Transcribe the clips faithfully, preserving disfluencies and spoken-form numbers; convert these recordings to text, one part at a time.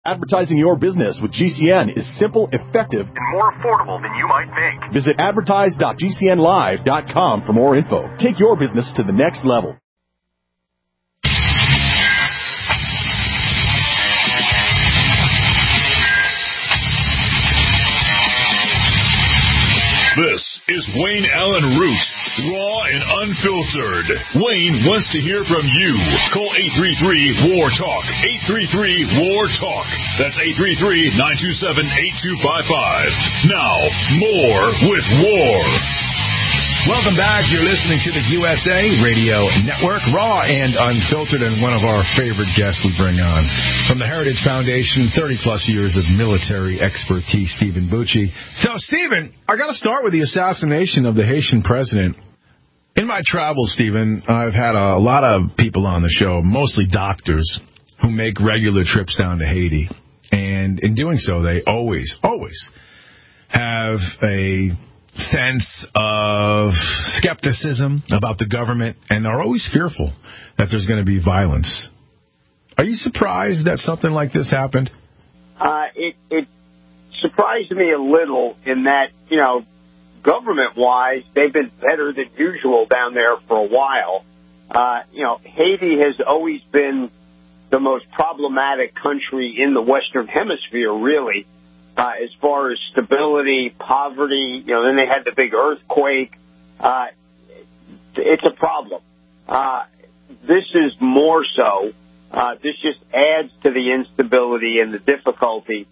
Advertising your business with G C N is simple, effective, and more affordable than you might think. Visit advertise dot g c n live dot com for more info. Take your business to the next level. This is Wayne Allen Root, raw and unfiltered. Wayne wants to hear from you. Call eight three three, W A R, TALK. eight three three, W A R, TALK. That's eight three three, nine two seven, eight two five five. Now, more with W A R. Welcome back. You're listening to the U S A Radio Network, raw and unfiltered, and one of our favorite guests we bring on from the Heritage Foundation, thirty-plus years of military expertise, Stephen Bucci. So, Stephen, I got to start with the assassination of the Haitian president. In my travels, Stephen, I've had a lot of people on the show, mostly doctors, who make regular trips down to Haiti. And in doing so, they always, always have a sense of skepticism about the government, and are always fearful that there's going to be violence. Are you surprised that something like this happened? Uh, it, it surprised me a little in that, you know, government-wise, they've been better than usual down there for a while. Uh, you know, Haiti has always been the most problematic country in the Western Hemisphere, really. Uh, as far as stability, poverty, you know, then they had the big earthquake. Uh, it's a problem. Uh, this is more so. Uh, this just adds to the instability and the difficulty.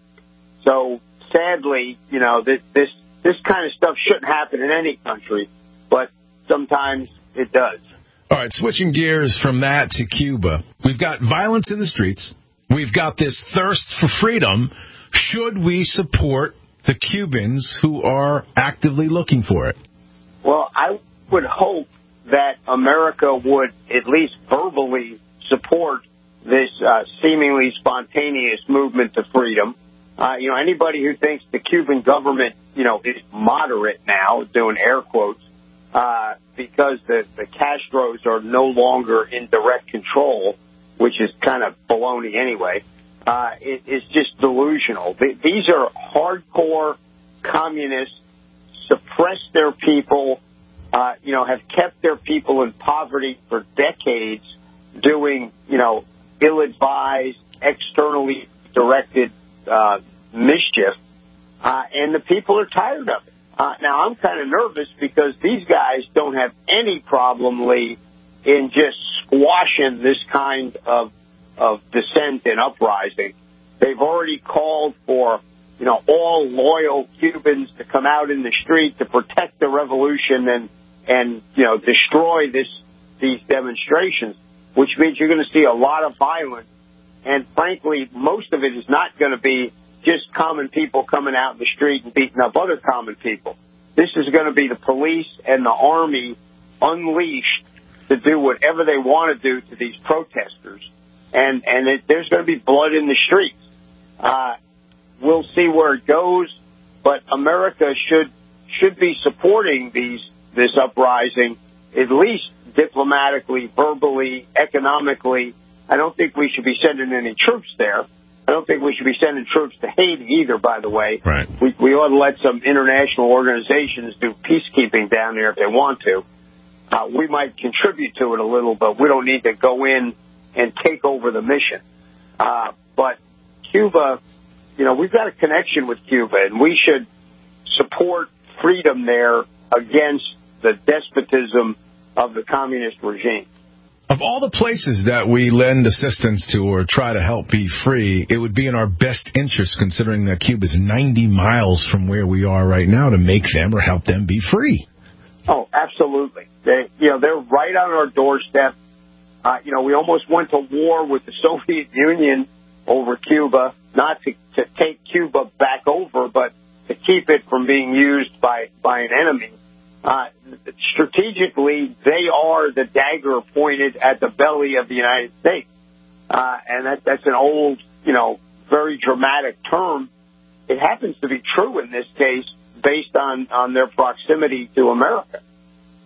So, sadly, you know, this, this, this kind of stuff shouldn't happen in any country, but sometimes it does. All right, switching gears from that to Cuba. We've got violence in the streets. We've got this thirst for freedom. Should we support the Cubans who are actively looking for it? Well, I would hope that America would at least verbally support this uh, seemingly spontaneous movement to freedom. Uh, you know, anybody who thinks the Cuban government, you know, is moderate now, doing air quotes, uh, because the, the Castros are no longer in direct control, which is kind of baloney anyway. Uh, it, it's just delusional. These are hardcore communists, suppress their people, uh, you know, have kept their people in poverty for decades, doing, you know, ill-advised, externally directed uh, mischief, uh, and the people are tired of it. Uh, now, I'm kind of nervous because these guys don't have any problem, Lee, in just squashing this kind of of dissent and uprising. They've already called for, you know, all loyal Cubans to come out in the street to protect the revolution and, and you know, destroy this these demonstrations, which means you're going to see a lot of violence. And frankly, most of it is not going to be just common people coming out in the street and beating up other common people. This is going to be the police and the army unleashed to do whatever they want to do to these protesters. And, and it, there's going to be blood in the streets. Uh, we'll see where it goes, but America should should be supporting these this uprising, at least diplomatically, verbally, economically. I don't think we should be sending any troops there. I don't think we should be sending troops to Haiti either, by the way. Right. We, we ought to let some international organizations do peacekeeping down there if they want to. Uh, we might contribute to it a little, but we don't need to go in and take over the mission. Uh, but Cuba, you know, we've got a connection with Cuba, and we should support freedom there against the despotism of the communist regime. Of all the places that we lend assistance to or try to help be free, it would be in our best interest, considering that Cuba's ninety miles from where we are right now, to make them or help them be free. Oh, absolutely. They, you know, they're right on our doorstep. Uh, you know, we almost went to war with the Soviet Union over Cuba, not to, to take Cuba back over, but to keep it from being used by, by an enemy. Uh, strategically, they are the dagger pointed at the belly of the United States. Uh, and that, that's an old, you know, very dramatic term. It happens to be true in this case based on, on their proximity to America.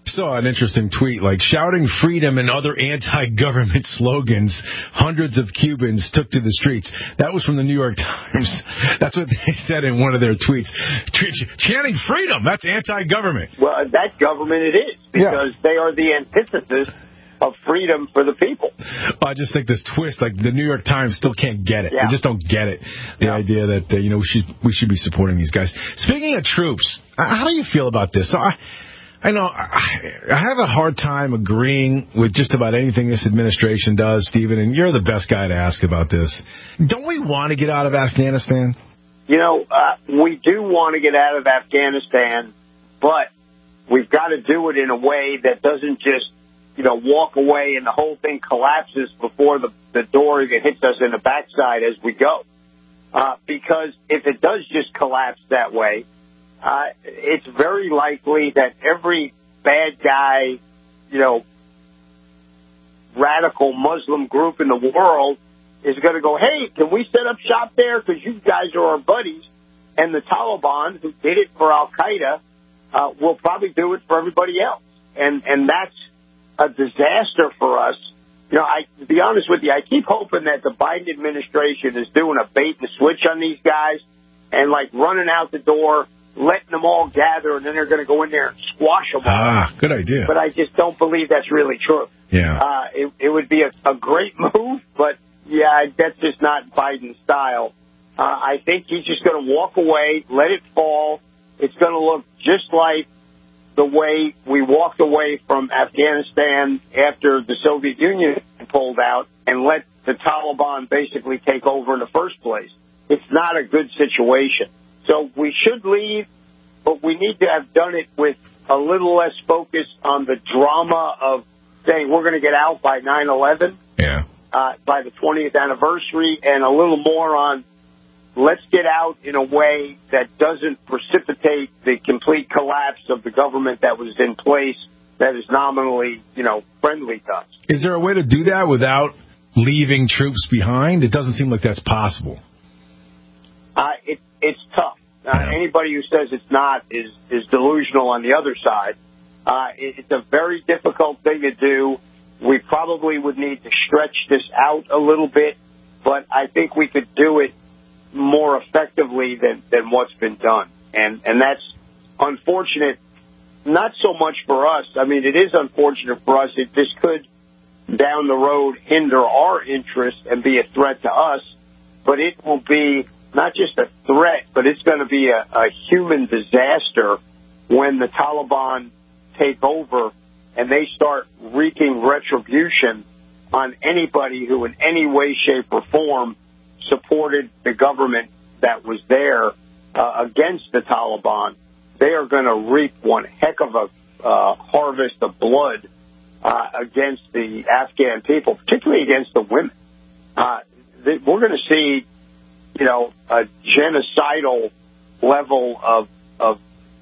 Saw an interesting tweet, like, shouting freedom and other anti-government slogans, hundreds of Cubans took to the streets. That was from the New York Times. That's what they said in one of their tweets. Ch- chanting freedom, that's anti-government. Well, that government it is, because yeah. they are the antithesis of freedom for the people. Well, I just think this twist, like the New York Times still can't get it. Yeah. They just don't get it. The yeah. idea that, uh, you know, we should, we should be supporting these guys. Speaking of troops, how do you feel about this? So I... I know I have a hard time agreeing with just about anything this administration does, Stephen, and you're the best guy to ask about this. Don't we want to get out of Afghanistan? You know, uh, we do want to get out of Afghanistan, but we've got to do it in a way that doesn't just, you know, walk away and the whole thing collapses before the, the door that hits us in the backside as we go. Uh, because if it does just collapse that way, Uh, it's very likely that every bad guy, you know, radical Muslim group in the world is going to go, hey, can we set up shop there? Because you guys are our buddies. And the Taliban, who did it for Al-Qaeda, uh, will probably do it for everybody else. And, and that's a disaster for us. You know, I, to be honest with you, I keep hoping that the Biden administration is doing a bait and switch on these guys and, like, running out the door, letting them all gather, and then they're going to go in there and squash them all. Ah, good idea. But I just don't believe that's really true. Yeah. Uh, it, it would be a, a great move, but, yeah, that's just not Biden's style. Uh, I think he's just going to walk away, let it fall. It's going to look just like the way we walked away from Afghanistan after the Soviet Union pulled out and let the Taliban basically take over in the first place. It's not a good situation. So we should leave, but we need to have done it with a little less focus on the drama of saying we're going to get out by nine eleven, yeah. uh, by the twentieth anniversary, and a little more on let's get out in a way that doesn't precipitate the complete collapse of the government that was in place that is nominally, you know, friendly to us. Is there a way to do that without leaving troops behind? It doesn't seem like that's possible. Uh, it, it's tough. Uh, yeah. Anybody who says it's not is, is delusional on the other side. Uh, it, it's a very difficult thing to do. We probably would need to stretch this out a little bit, but I think we could do it more effectively than, than what's been done. And, and that's unfortunate, not so much for us. I mean, it is unfortunate for us. It, this could, down the road, hinder our interest and be a threat to us, but it will be not just a threat, but it's going to be a, a human disaster when the Taliban take over and they start wreaking retribution on anybody who in any way, shape, or form supported the government that was there uh, against the Taliban. They are going to reap one heck of a uh, harvest of blood uh, against the Afghan people, particularly against the women. Uh, they, we're going to see you know, a genocidal level of of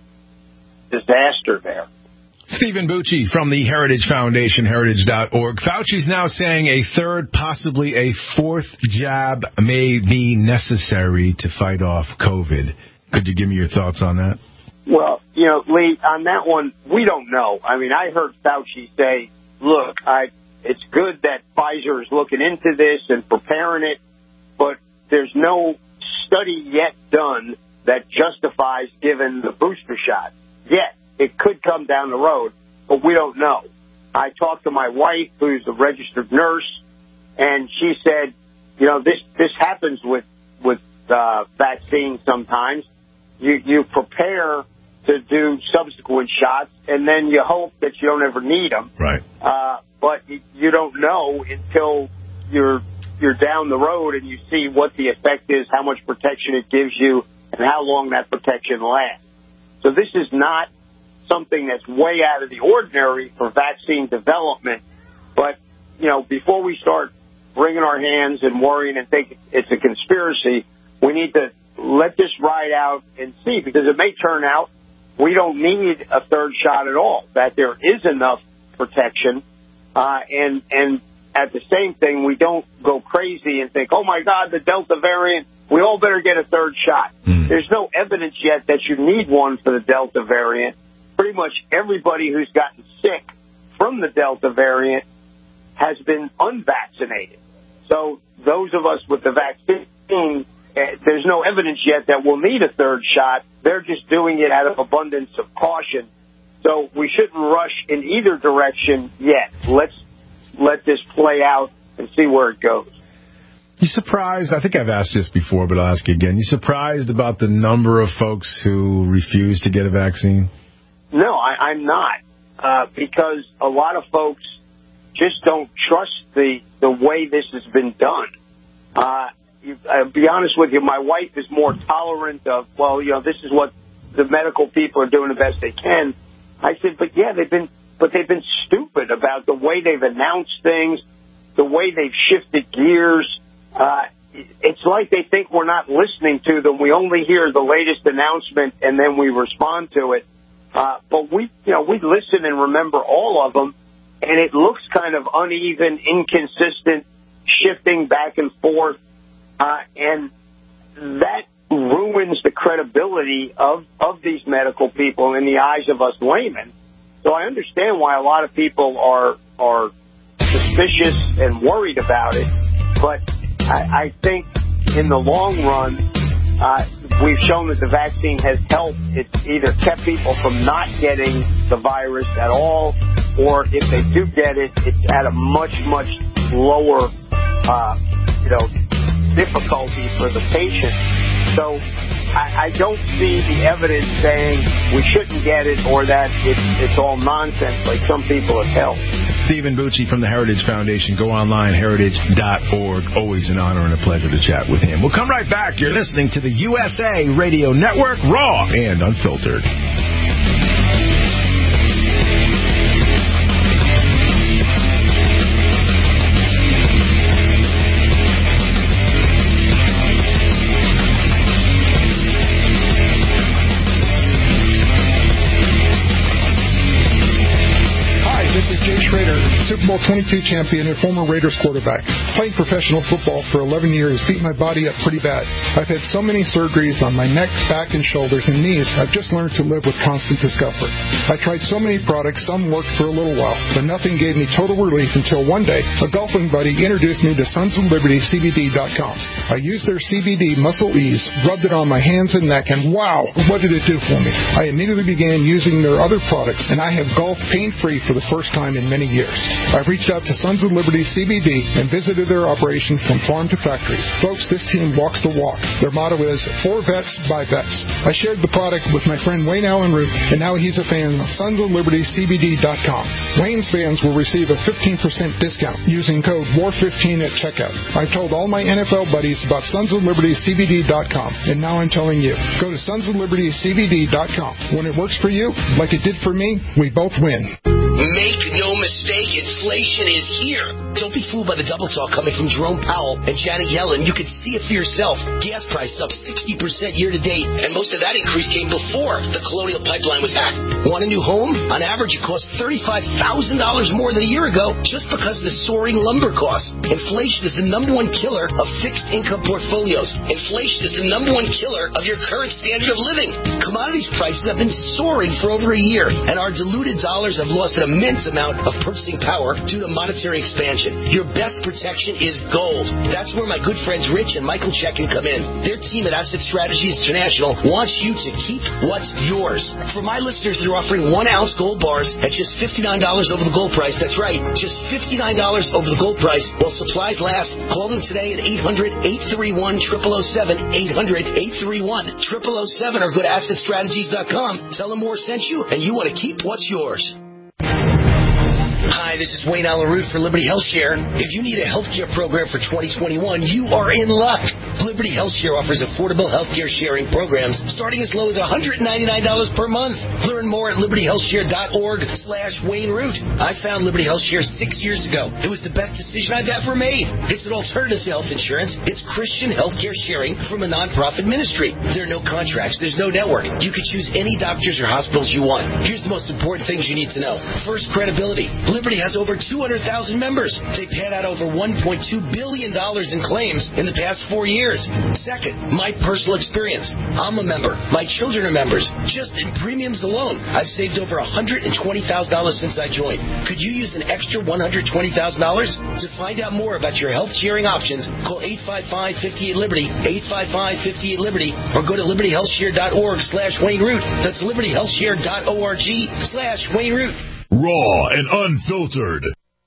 disaster there. Stephen Bucci from the Heritage Foundation, heritage dot org. Fauci's now saying a third, possibly a fourth jab may be necessary to fight off COVID. Could you give me your thoughts on that? Well, you know, Lee, on that one, we don't know. I mean, I heard Fauci say, look, I, it's good that Pfizer is looking into this and preparing it, but there's no study yet done that justifies giving the booster shot yet. It could come down the road, but we don't know. I talked to my wife, who's a registered nurse, and she said, you know, this, this happens with, with, uh, vaccines sometimes. You, you prepare to do subsequent shots, and then you hope that you don't ever need them. Right. Uh, but you don't know until you're, you're down the road and you see what the effect is, how much protection it gives you, and how long that protection lasts. So this is not something that's way out of the ordinary for vaccine development. But, you know, before we start wringing our hands and worrying and think it's a conspiracy, we need to let this ride out and see, because it may turn out we don't need a third shot at all, that there is enough protection. Uh, and, and at the same thing, we don't go crazy and think, oh, my God, the Delta variant, we all better get a third shot. Mm. There's no evidence yet that you need one for the Delta variant. pretty much everybody who's gotten sick from the Delta variant has been unvaccinated. So those of us with the vaccine, there's no evidence yet that we'll need a third shot. They're just doing it out of abundance of caution. So we shouldn't rush in either direction yet. Let's let this play out and see where it goes. You surprised? I think I've asked this before, but I'll ask you again. You surprised about the number of folks who refuse to get a vaccine? No, I, I'm not, uh, because a lot of folks just don't trust the the way this has been done. Uh, you, I'll be honest with you, my wife is more tolerant of, well, you know, this is what the medical people are doing the best they can. I said, but yeah, they've been, but they've been stupid about the way they've announced things, the way they've shifted gears. Uh, it's like they think we're not listening to them. We only hear the latest announcement and then we respond to it. Uh, but we, you know, we listen and remember all of them, and it looks kind of uneven, inconsistent, shifting back and forth, uh, and that ruins the credibility of, of these medical people in the eyes of us laymen. So I understand why a lot of people are are suspicious and worried about it, but I, I think in the long run, uh, we've shown that the vaccine has helped. It's either kept people from not getting the virus at all, or if they do get it, it's at a much, much lower, uh, you know, difficulty for the patient. So I, I don't see the evidence saying we shouldn't get it or that it's, it's all nonsense like some people have held. Stephen Bucci from the Heritage Foundation. Go online, heritage dot org. Always an honor and a pleasure to chat with him. We'll come right back. You're listening to the U S A Radio Network, raw and unfiltered. Super Bowl twenty-two champion and former Raiders quarterback. Playing professional football for eleven years beat my body up pretty bad. I've had so many surgeries on my neck, back, and shoulders and knees, I've just learned to live with constant discomfort. I tried so many products, some worked for a little while, but nothing gave me total relief until one day, a golfing buddy introduced me to Sons of Liberty C B D dot com. I used their C B D Muscle Ease, rubbed it on my hands and neck, and wow, what did it do for me? I immediately began using their other products, and I have golfed pain-free for the first time in many years. I've reached out to Sons of Liberty C B D and visited their operation from farm to factory. Folks, this team walks the walk. Their motto is, for vets, by vets. I shared the product with my friend Wayne Allen Root, and now he's a fan of Sons of Liberty C B D dot com. Wayne's fans will receive a fifteen percent discount using code war fifteen at checkout. I've told all my N F L buddies about Sons of Liberty C B D dot com, and now I'm telling you. Go to Sons of Liberty C B D dot com. When it works for you, like it did for me, we both win. Make no mistake, inflation is here. Don't be fooled by the double talk coming from Jerome Powell and Janet Yellen. You can see it for yourself. Gas prices up sixty percent year to date, and most of that increase came before the Colonial Pipeline was hacked. Want a new home? On average, it costs thirty-five thousand dollars more than a year ago just because of the soaring lumber costs. Inflation is the number one killer of fixed income portfolios. Inflation is the number one killer of your current standard of living. Commodities prices have been soaring for over a year, and our diluted dollars have lost an immense amount of purchasing power due to monetary expansion. Your best protection is gold. That's where my good friends Rich and Michael Checkin come in. Their team at Asset Strategies International wants you to keep what's yours. For my listeners, they're offering one ounce gold bars at just fifty-nine dollars over the gold price. That's right, just fifty-nine dollars over the gold price while supplies last. Call them today at eight hundred, eight three one, zero zero zero seven, eight hundred, eight three one, zero zero zero seven, or go to asset strategies dot com. Tell them Moore sent you, and you want to keep what's yours. Hi, this is Wayne Allen Root for Liberty HealthShare. If you need a healthcare program for twenty twenty-one, you are in luck. Liberty HealthShare offers affordable healthcare sharing programs starting as low as one hundred ninety-nine dollars per month. Learn more at liberty health share dot org slash Wayne Root. I found Liberty HealthShare six years ago. It was the best decision I've ever made. It's an alternative to health insurance. It's Christian healthcare sharing from a nonprofit ministry. There are no contracts. There's no network. You can choose any doctors or hospitals you want. Here's the most important things you need to know. First, credibility. Liberty has over two hundred thousand members. They've paid out over one point two billion dollars in claims in the past four years. years. Second, my personal experience. I'm a member. My children are members. Just in premiums alone, I've saved over one hundred twenty thousand dollars since I joined. Could you use an extra one hundred twenty thousand dollars? To find out more about your health sharing options, call eight five five, five eight Liberty, eight five five, five eight Liberty, or go to liberty health share dot org slash Wayne Root. That's liberty health share dot org slash Wayne Root. Raw and unfiltered.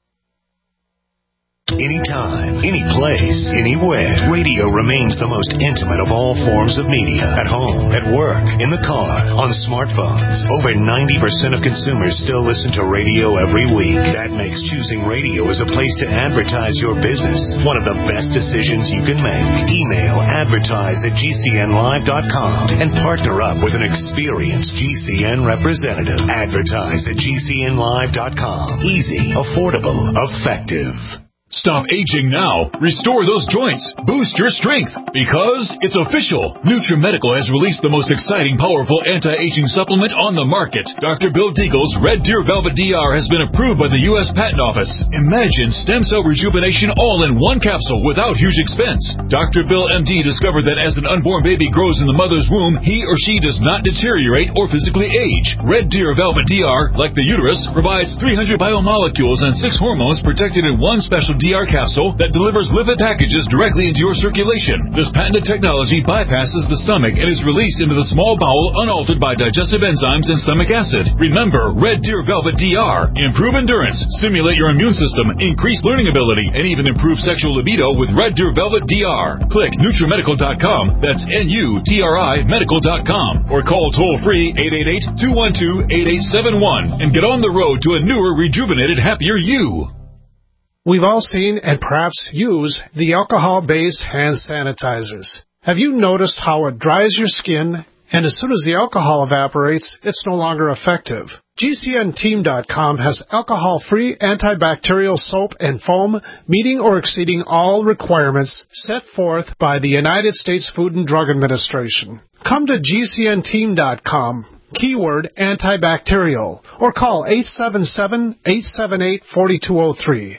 Anytime, any place, anywhere. Radio remains the most intimate of all forms of media. At home, at work, in the car, on smartphones. Over ninety percent of consumers still listen to radio every week. That makes choosing radio as a place to advertise your business one of the best decisions you can make. Email advertise at G C N live dot com and partner up with an experienced G C N representative. Advertise at G C N live dot com. Easy, affordable, effective. Stop aging now. Restore those joints. Boost your strength. Because it's official. NutriMedical has released the most exciting, powerful anti-aging supplement on the market. Doctor Bill Deagle's Red Deer Velvet D R has been approved by the U S Patent Office. Imagine stem cell rejuvenation all in one capsule without huge expense. Doctor Bill M D discovered that as an unborn baby grows in the mother's womb, he or she does not deteriorate or physically age. Red Deer Velvet D R, like the uterus, provides three hundred biomolecules and six hormones protected in one special D R capsule that delivers lipid packages directly into your circulation. This patented technology bypasses the stomach and is released into the small bowel unaltered by digestive enzymes and stomach acid. Remember, Red Deer Velvet D R. Improve endurance, stimulate your immune system, increase learning ability, and even improve sexual libido with Red Deer Velvet D R. Click NutriMedical dot com. That's N U T R I medical dot com. Or call toll-free eight eight eight, two one two, eight eight seven one and get on the road to a newer, rejuvenated, happier you. We've all seen and perhaps use the alcohol-based hand sanitizers. Have you noticed how it dries your skin, and as soon as the alcohol evaporates, it's no longer effective? G C N team dot com has alcohol-free antibacterial soap and foam meeting or exceeding all requirements set forth by the United States Food and Drug Administration. Come to G C N team dot com. Keyword antibacterial, or call eight seven seven, eight seven eight, four two zero three.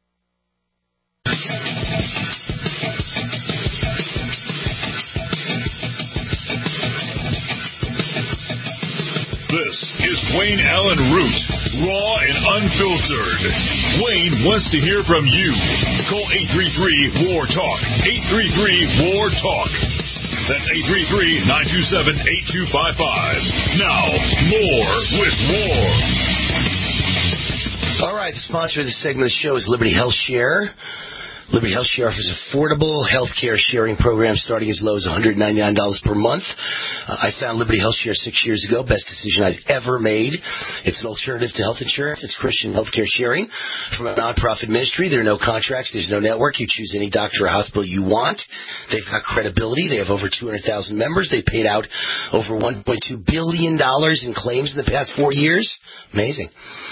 This is Wayne Allen Root, raw and unfiltered. Wayne wants to hear from you. Call eight three three, W A R, TALK. eight three three, W A R, TALK. That's eight three three, nine two seven, eight two five five. Now, more with War. All right, the sponsor of this segment of the show is Liberty Health Share. Liberty Health Share offers affordable health care sharing programs starting as low as one hundred ninety-nine dollars per month. Uh, I found Liberty Health Share six years ago. Best decision I've ever made. It's an alternative to health insurance. It's Christian health care sharing from a nonprofit ministry. There are no contracts. There's no network. You choose any doctor or hospital you want. They've got credibility. They have over two hundred thousand members. They paid out over one point two billion dollars in claims in the past four years. Amazing.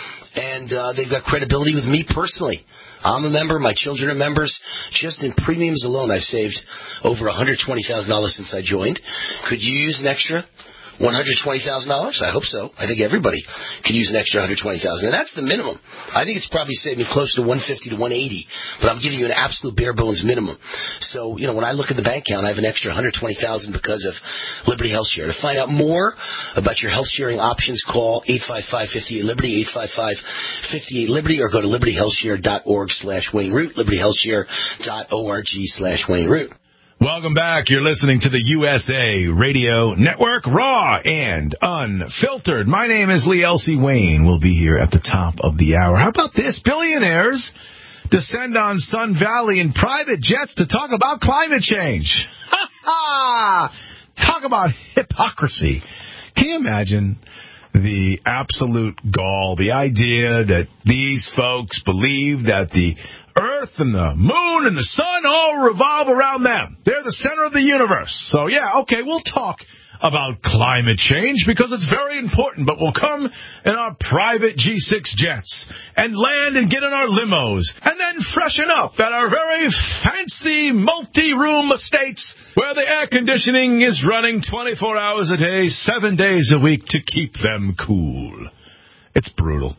And uh, they've got credibility with me personally. I'm a member. My children are members. Just in premiums alone, I've saved over one hundred twenty thousand dollars since I joined. Could you use an extra one hundred twenty thousand dollars? I hope so. I think everybody could use an extra one hundred twenty thousand dollars. And that's the minimum. I think it's probably saved me close to one hundred fifty to one hundred eighty dollars. But I'm giving you an absolute bare bones minimum. So, you know, when I look at the bank account, I have an extra one hundred twenty thousand dollars because of Liberty Health Share. To find out more about your health sharing options, call eight five five, five eight Liberty, eight five five, five eight Liberty, or go to liberty health share dot org slash Wayne Root, liberty health share dot org slash Wayne Root. Welcome back. You're listening to the U S A Radio Network, raw and unfiltered. My name is Lee Elsie Wayne. We'll be here at the top of the hour. How about this? Billionaires descend on Sun Valley in private jets to talk about climate change. Ha ha! Talk about hypocrisy. Can you imagine the absolute gall, the idea that these folks believe that the Earth and the moon and the sun all revolve around them. They're the center of the universe. So, yeah, okay, we'll talk about climate change because it's very important, but we'll come in our private G six jets and land and get in our limos and then freshen up at our very fancy multi-room estates where the air conditioning is running twenty-four hours a day, seven days a week to keep them cool. It's brutal.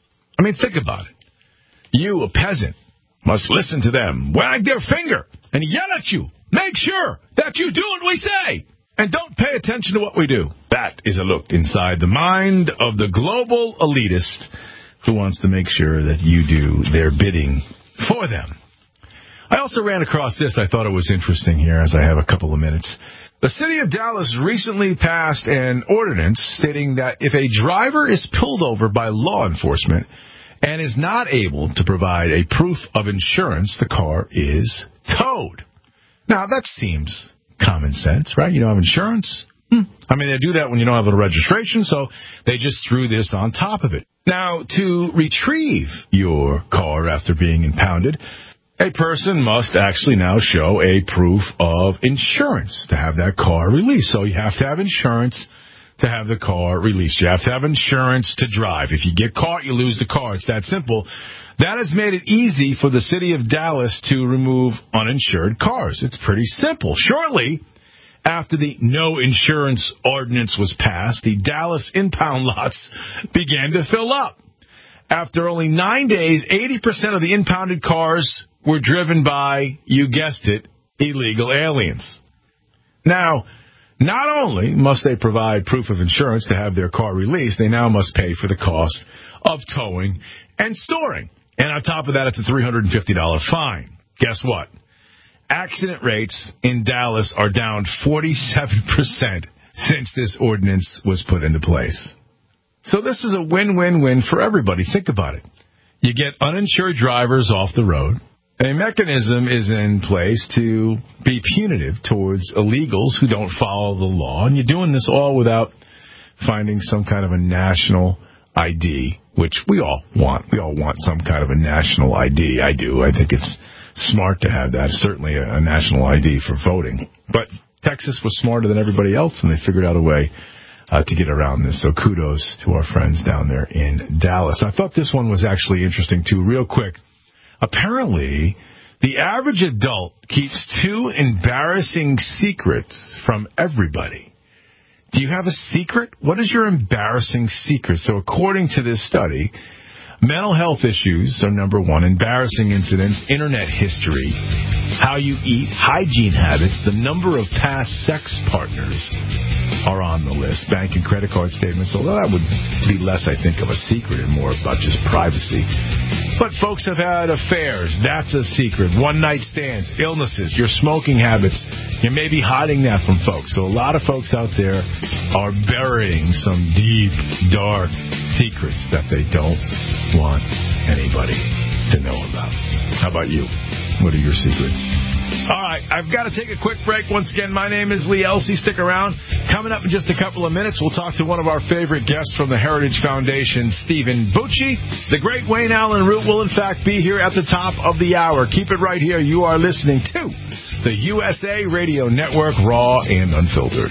I mean, think about it. You, a peasant, must listen to them, wag their finger, and yell at you Make sure that you do what we say and don't pay attention to what we do. That is a look inside the mind of the global elitist who wants to make sure that you do their bidding for them. I also ran across this. I thought it was interesting here as I have a couple of minutes. The city of Dallas recently passed an ordinance stating that if a driver is pulled over by law enforcement and is not able to provide a proof of insurance, the car is towed. Now, that seems common sense, right? You don't have insurance? Hmm. I mean, they do that when you don't have a registration, so they just threw this on top of it. Now, to retrieve your car after being impounded, a person must actually now show a proof of insurance to have that car released. So you have to have insurance to have the car released. You have to have insurance to drive. If you get caught, you lose the car. It's that simple. That has made it easy for the city of Dallas to remove uninsured cars. It's pretty simple. Shortly after the no insurance ordinance was passed, the Dallas impound lots began to fill up. After only nine days, eighty percent of the impounded cars were driven by, you guessed it, illegal aliens. Now, not only must they provide proof of insurance to have their car released, they now must pay for the cost of towing and storing. And on top of that, it's a three hundred fifty dollars fine. Guess what? Accident rates in Dallas are down forty-seven percent since this ordinance was put into place. So this is a win-win-win for everybody. Think about it. You get uninsured drivers off the road. A mechanism is in place to be punitive towards illegals who don't follow the law. And you're doing this all without finding some kind of a national I D, which we all want. We all want some kind of a national I D. I do. I think it's smart to have that. Certainly a, a national I D for voting. But Texas was smarter than everybody else, and they figured out a way uh, to get around this. So kudos to our friends down there in Dallas. I thought this one was actually interesting, too. Real quick. Apparently, the average adult keeps two embarrassing secrets from everybody. Do you have a secret? What is your embarrassing secret? So according to this study, mental health issues are number one, embarrassing incidents, internet history, how you eat, hygiene habits, the number of past sex partners are on the list, bank and credit card statements, although that would be less, I think, of a secret and more about just privacy. But folks have had affairs. That's a secret. One-night stands, illnesses, your smoking habits. You may be hiding that from folks. So a lot of folks out there are burying some deep, dark secrets that they don't want anybody to know about. How about you? What are your secrets? All right, I've got to take a quick break. Once again, my name is Lee Elsey. Stick around. Coming up in just a couple of minutes, we'll talk to one of our favorite guests from the Heritage Foundation, Stephen Bucci. The great Wayne Allen Root will, in fact, be here at the top of the hour. Keep it right here. You are listening to the U S A Radio Network, raw and unfiltered.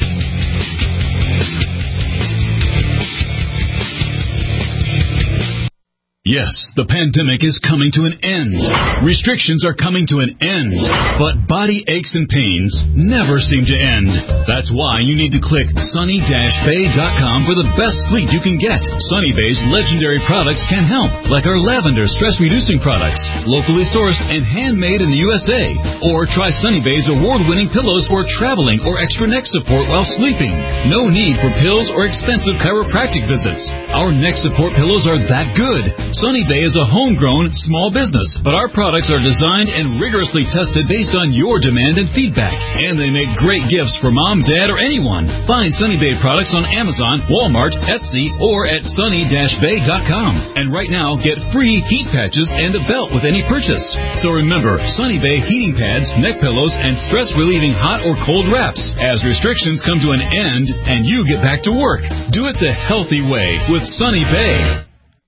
Yes, the pandemic is coming to an end. Restrictions are coming to an end. But body aches and pains never seem to end. That's why you need to click sunny dash bay dot com for the best sleep you can get. Sunny Bay's legendary products can help, like our lavender stress-reducing products, locally sourced and handmade in the U S A. Or try Sunny Bay's award-winning pillows for traveling or extra neck support while sleeping. No need for pills or expensive chiropractic visits. Our neck support pillows are that good. Sunny Bay is a homegrown small business, but our products are designed and rigorously tested based on your demand and feedback. And they make great gifts for mom, dad, or anyone. Find Sunny Bay products on Amazon, Walmart, Etsy, or at sunny dash bay dot com. And right now, get free heat patches and a belt with any purchase. So remember, Sunny Bay heating pads, neck pillows, and stress-relieving hot or cold wraps. As restrictions come to an end and you get back to work, do it the healthy way with Sunny Bay.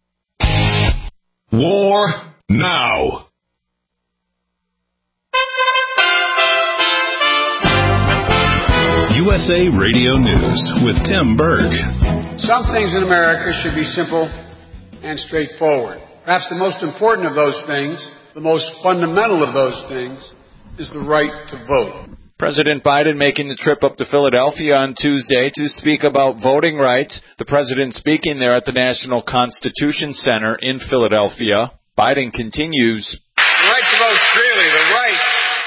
War now. U S A Radio News with Tim Berg. Some things in America should be simple and straightforward. Perhaps the most important of those things, the most fundamental of those things, is the right to vote. President Biden making the trip up to Philadelphia on Tuesday to speak about voting rights. The president speaking there at the National Constitution Center in Philadelphia. Biden continues. The right to vote freely, the right, the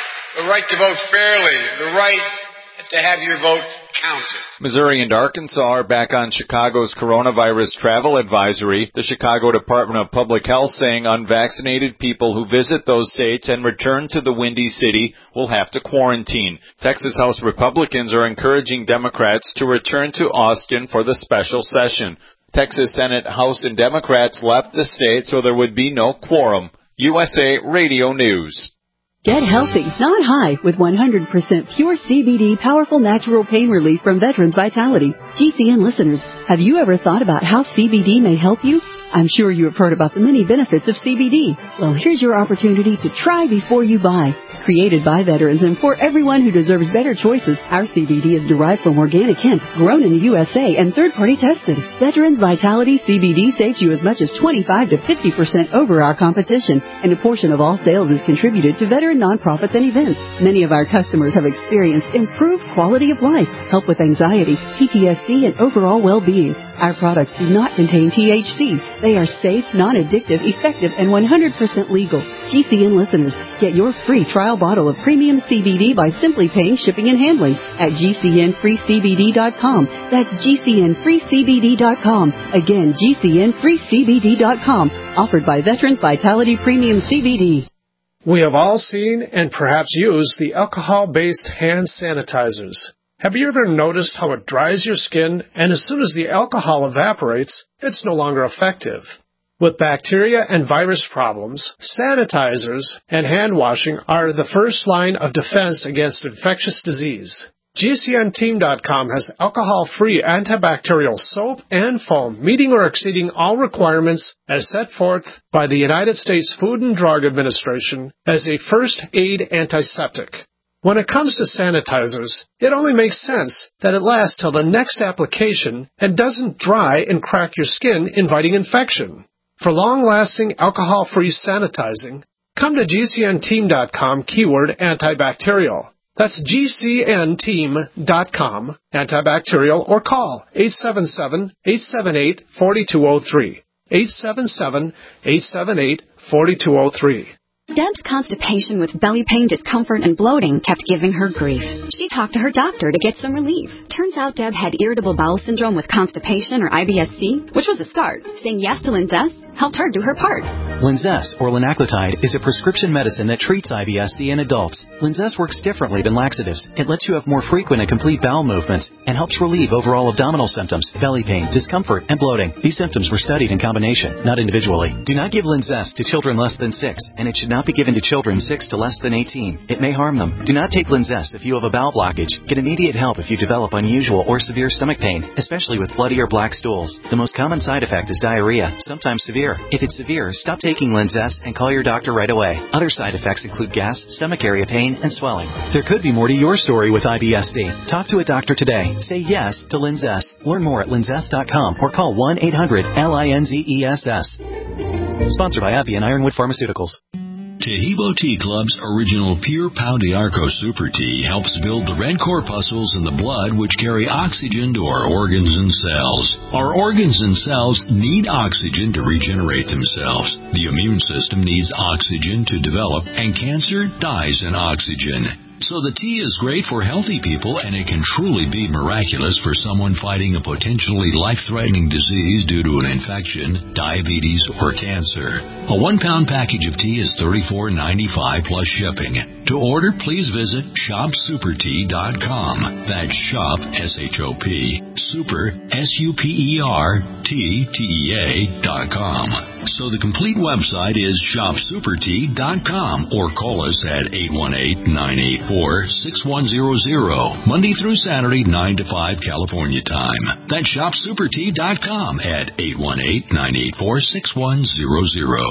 right to vote fairly, the right to have your vote counted. Missouri and Arkansas are back on Chicago's coronavirus travel advisory. The Chicago Department of Public Health saying unvaccinated people who visit those states and return to the Windy City will have to quarantine. Texas House Republicans are encouraging Democrats to return to Austin for the special session. Texas Senate, House, and Democrats left the state so there would be no quorum. U S A Radio News. Get healthy, not high, with one hundred percent pure C B D powerful natural pain relief from Veterans Vitality. G C N listeners, have you ever thought about how C B D may help you? I'm sure you have heard about the many benefits of C B D. Well, here's your opportunity to try before you buy. Created by veterans and for everyone who deserves better choices, our C B D is derived from organic hemp, grown in the U S A and third-party tested. Veterans Vitality C B D saves you as much as twenty-five to fifty percent over our competition, and a portion of all sales is contributed to veteran nonprofits and events. Many of our customers have experienced improved quality of life, help with anxiety, P T S D, and overall well-being. Our products do not contain T H C. They are safe, non-addictive, effective, and one hundred percent legal. G C N listeners, get your free trial bottle of premium C B D by simply paying shipping and handling at G C N free C B D dot com. That's G C N free C B D dot com. Again, G C N free C B D dot com. Offered by Veterans Vitality Premium C B D. We have all seen and perhaps used the alcohol-based hand sanitizers. Have you ever noticed how it dries your skin, and as soon as the alcohol evaporates, it's no longer effective? With bacteria and virus problems, sanitizers and hand washing are the first line of defense against infectious disease. G C N team dot com has alcohol-free antibacterial soap and foam, meeting or exceeding all requirements as set forth by the United States Food and Drug Administration as a first aid antiseptic. When it comes to sanitizers, it only makes sense that it lasts till the next application and doesn't dry and crack your skin, inviting infection. For long-lasting alcohol-free sanitizing, come to G C N team dot com keyword antibacterial. That's G C N team dot com antibacterial, or call eight seven seven, eight seven eight, four two zero three. eight seven seven, eight seven eight, four two zero three. Deb's constipation with belly pain, discomfort, and bloating kept giving her grief. She talked to her doctor to get some relief. Turns out Deb had irritable bowel syndrome with constipation, or I B S C, which was a start. Saying yes to Linzess helped her do her part. Linzess, or linaclotide, is a prescription medicine that treats I B S C in adults. Linzess works differently than laxatives. It lets you have more frequent and complete bowel movements and helps relieve overall abdominal symptoms, belly pain, discomfort, and bloating. These symptoms were studied in combination, not individually. Do not give Linzess to children less than six, and it should not be given to children six to less than eighteen. It may harm them. Do not take Linzess if you have a bowel blockage. Get immediate help if you develop unusual or severe stomach pain, especially with bloody or black stools. The most common side effect is diarrhea, sometimes severe. If it's severe, stop taking Linzess and call your doctor right away. Other side effects include gas, stomach area pain, and swelling. There could be more to your story with I B S C. Talk to a doctor today. Say yes to Linzess. Learn more at linzess dot com or call one eight hundred L I N Z E S S. Sponsored by AbbVie and Ironwood Pharmaceuticals. Tahibo Tea Club's original Pure Pau de Arco Super Tea helps build the red corpuscles in the blood which carry oxygen to our organs and cells. Our organs and cells need oxygen to regenerate themselves. The immune system needs oxygen to develop, and cancer dies in oxygen. So the tea is great for healthy people, and it can truly be miraculous for someone fighting a potentially life-threatening disease due to an infection, diabetes, or cancer. A one-pound package of tea is thirty-four ninety-five plus shipping. To order, please visit shop super tea dot com. That's shop, S H O P, super, S U P E R, T, T E A, dot com. So the complete website is shop super tea dot com, or call us at eight one eight, nine eight four, six one zero zero, Monday through Saturday, nine to five California time. That's shop super tea dot com at eight one eight, nine eight four, six one zero zero.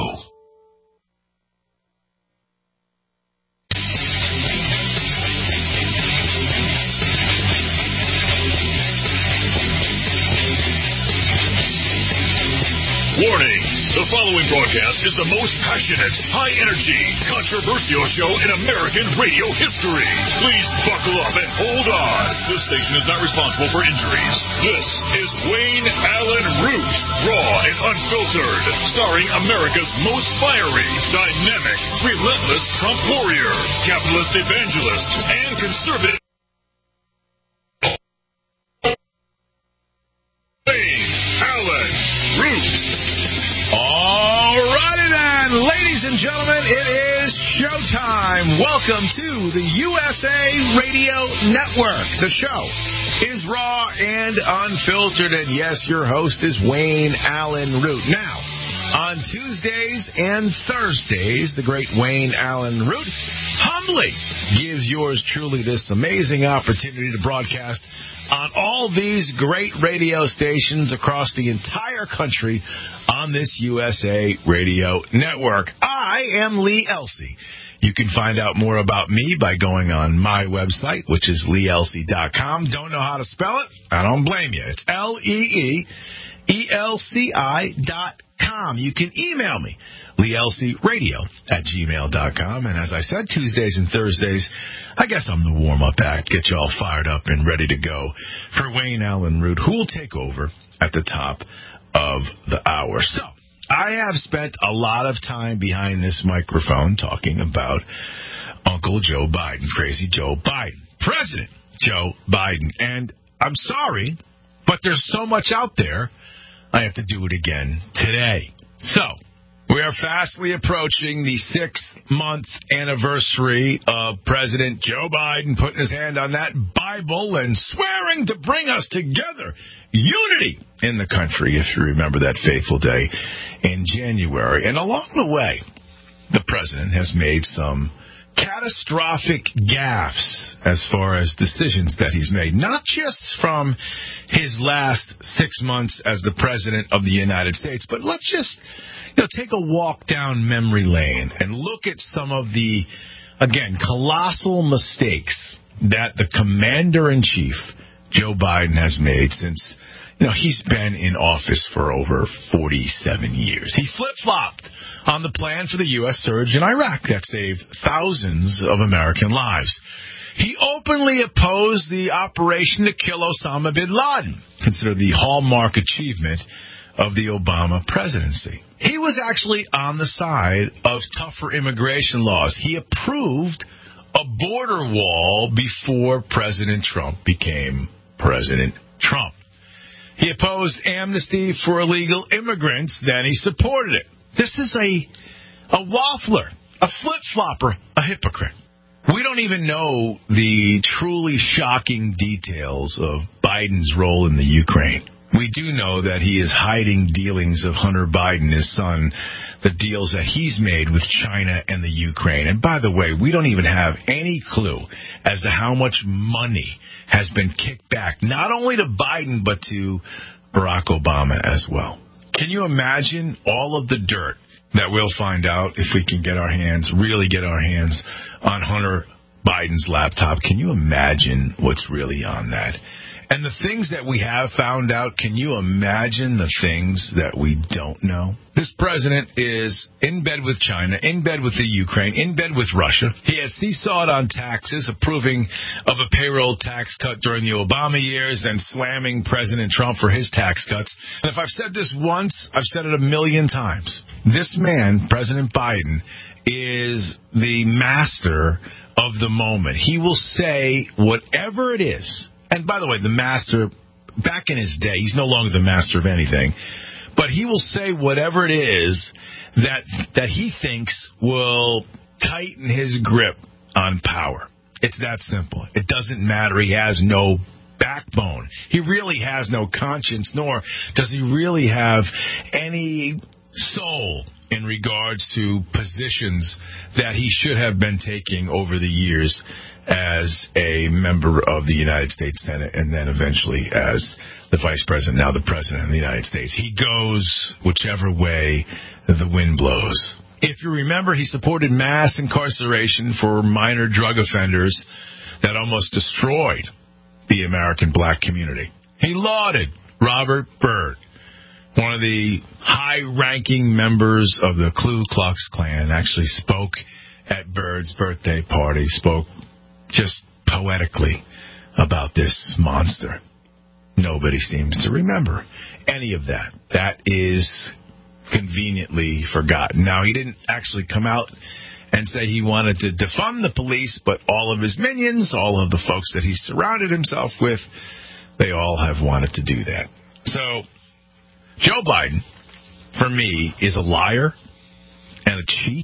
Warning! The following broadcast is the most passionate, high-energy, controversial show in American radio history. Please buckle up and hold on. This station is not responsible for injuries. This is Wayne Allen Root, raw and unfiltered, starring America's most fiery, dynamic, relentless Trump warrior, capitalist evangelist, and conservative Wayne Allen Root. All righty then, ladies and gentlemen, it is showtime. Welcome to the U S A Radio Network. The show is raw and unfiltered, and yes, your host is Wayne Allen Root. Now, on Tuesdays and Thursdays, the great Wayne Allen Root humbly gives yours truly this amazing opportunity to broadcast on all these great radio stations across the entire country on this U S A Radio Network. I am Lee Elsey. You can find out more about me by going on my website, which is lee elsey dot com. Don't know how to spell it? I don't blame you. It's L E E E L C I dot com. You can email me, lee elsey radio at gmail dot com. And as I said, Tuesdays and Thursdays, I guess I'm the warm-up act. Get you all fired up and ready to go for Wayne Allen Root, who will take over at the top of the hour. So, I have spent a lot of time behind this microphone talking about Uncle Joe Biden, crazy Joe Biden, President Joe Biden. And I'm sorry, but there's so much out there, I have to do it again today. So, we are fastly approaching the six-month anniversary of President Joe Biden putting his hand on that Bible and swearing to bring us together, unity in the country, if you remember that fateful day in January. And along the way, the president has made some catastrophic gaffes as far as decisions that he's made, not just from his last six months as the president of the United States, but let's just you know, take a walk down memory lane and look at some of the, again, colossal mistakes that the commander-in-chief, Joe Biden, has made since, you know, he's been in office for over forty-seven years. He flip-flopped on the plan for the U S surge in Iraq that saved thousands of American lives. He openly opposed the operation to kill Osama bin Laden, considered the hallmark achievement of the Obama presidency. He was actually on the side of tougher immigration laws. He approved a border wall before President Trump became President Trump. He opposed amnesty for illegal immigrants, then he supported it. This is a, a waffler, a flip-flopper, a hypocrite. We don't even know the truly shocking details of Biden's role in the Ukraine. We do know that he is hiding dealings of Hunter Biden, his son, the deals that he's made with China and the Ukraine. And by the way, we don't even have any clue as to how much money has been kicked back, not only to Biden, but to Barack Obama as well. Can you imagine all of the dirt that we'll find out if we can get our hands, really get our hands on Hunter Biden's laptop? Can you imagine what's really on that? And the things that we have found out, can you imagine the things that we don't know? This president is in bed with China, in bed with the Ukraine, in bed with Russia. He has seesawed on taxes, approving of a payroll tax cut during the Obama years, and slamming President Trump for his tax cuts. And if I've said this once, I've said it a million times. This man, President Biden, is the master of the moment. He will say whatever it is. And by the way, the master, back in his day, he's no longer the master of anything, but he will say whatever it is that that he thinks will tighten his grip on power. It's that simple. It doesn't matter. He has no backbone. He really has no conscience, nor does he really have any soul in regards to positions that he should have been taking over the years as a member of the United States Senate and then eventually as the vice president, now the president of the United States. He goes whichever way the wind blows. If you remember, he supported mass incarceration for minor drug offenders that almost destroyed the American black community. He lauded Robert Byrd, one of the high-ranking members of the Ku Klux Klan, actually spoke at Byrd's birthday party, spoke just poetically about this monster. Nobody seems to remember any of that. That is conveniently forgotten. Now, he didn't actually come out and say he wanted to defund the police, but all of his minions, all of the folks that he surrounded himself with, they all have wanted to do that. So, Joe Biden, for me, is a liar and a cheat,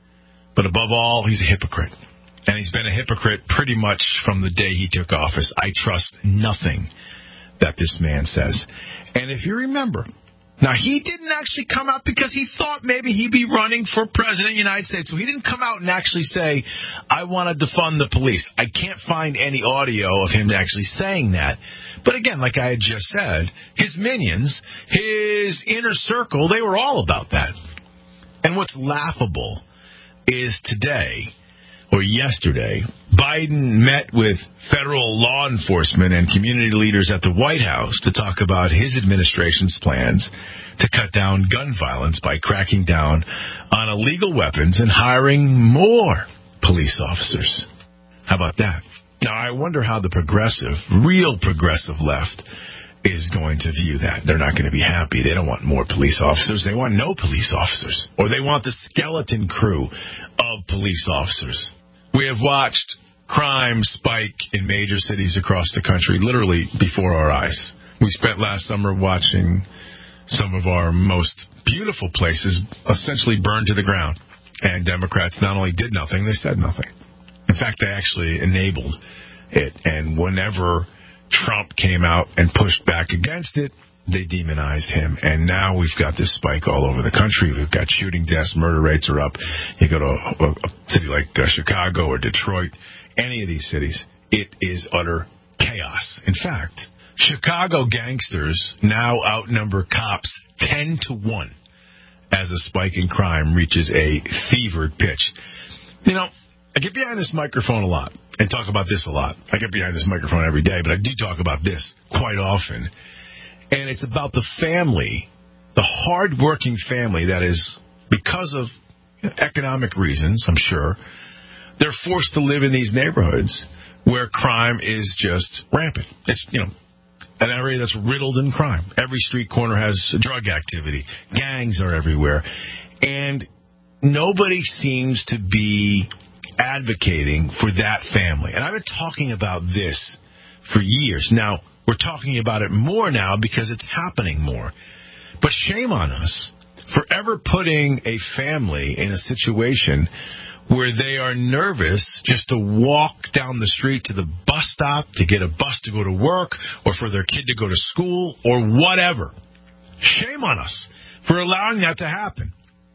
but above all, he's a hypocrite. And he's been a hypocrite pretty much from the day he took office. I trust nothing that this man says. And if you remember, now, he didn't actually come out because he thought maybe he'd be running for president of the United States. So he didn't come out and actually say, I want to defund the police. I can't find any audio of him actually saying that. But again, like I had just said, his minions, his inner circle, they were all about that. And what's laughable is today, or yesterday, Biden met with federal law enforcement and community leaders at the White House to talk about his administration's plans to cut down gun violence by cracking down on illegal weapons and hiring more police officers. How about that? Now, I wonder how the progressive, real progressive left is going to view that. They're not going to be happy. They don't want more police officers. They want no police officers. Or they want the skeleton crew of police officers. We have watched crime spike in major cities across the country literally before our eyes. We spent last summer watching some of our most beautiful places essentially burned to the ground. And Democrats not only did nothing, they said nothing. In fact, they actually enabled it. And whenever Trump came out and pushed back against it, they demonized him. And now we've got this spike all over the country. We've got shooting deaths, murder rates are up. You go to a, a city like uh, Chicago or Detroit, any of these cities, it is utter chaos. In fact, Chicago gangsters now outnumber cops ten to one as a spike in crime reaches a fevered pitch. You know, I get behind this microphone a lot and talk about this a lot. I get behind this microphone every day, but I do talk about this quite often. And it's about the family, the hard-working family that is, because of economic reasons, I'm sure, they're forced to live in these neighborhoods where crime is just rampant. It's, you know, an area that's riddled in crime. Every street corner has drug activity. Gangs are everywhere. And nobody seems to be advocating for that family. And I've been talking about this for years. Now, we're talking about it more now because it's happening more. But shame on us for ever putting a family in a situation where they are nervous just to walk down the street to the bus stop, to get a bus to go to work, or for their kid to go to school, or whatever. Shame on us for allowing that to happen.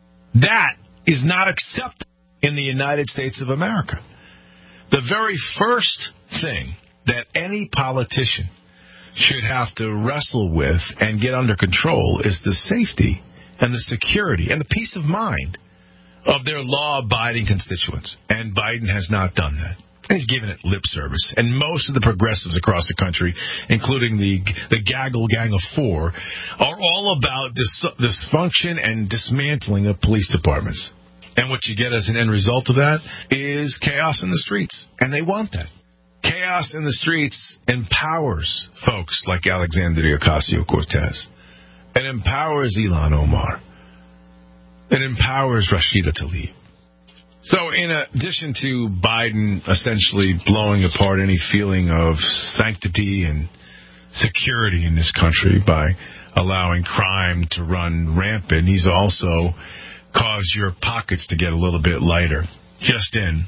That is not acceptable in the United States of America. The very first thing that any politician should have to wrestle with and get under control is the safety and the security and the peace of mind of their law-abiding constituents. And Biden has not done that. And he's given it lip service. And most of the progressives across the country, including the the gaggle gang of four, are all about dis- dysfunction and dismantling of police departments. And what you get as an end result of that is chaos in the streets. And they want that. Chaos in the streets empowers folks like Alexandria Ocasio-Cortez. It empowers Ilhan Omar. It empowers Rashida Tlaib. So in addition to Biden essentially blowing apart any feeling of sanctity and security in this country by allowing crime to run rampant, he's also caused your pockets to get a little bit lighter. Just in.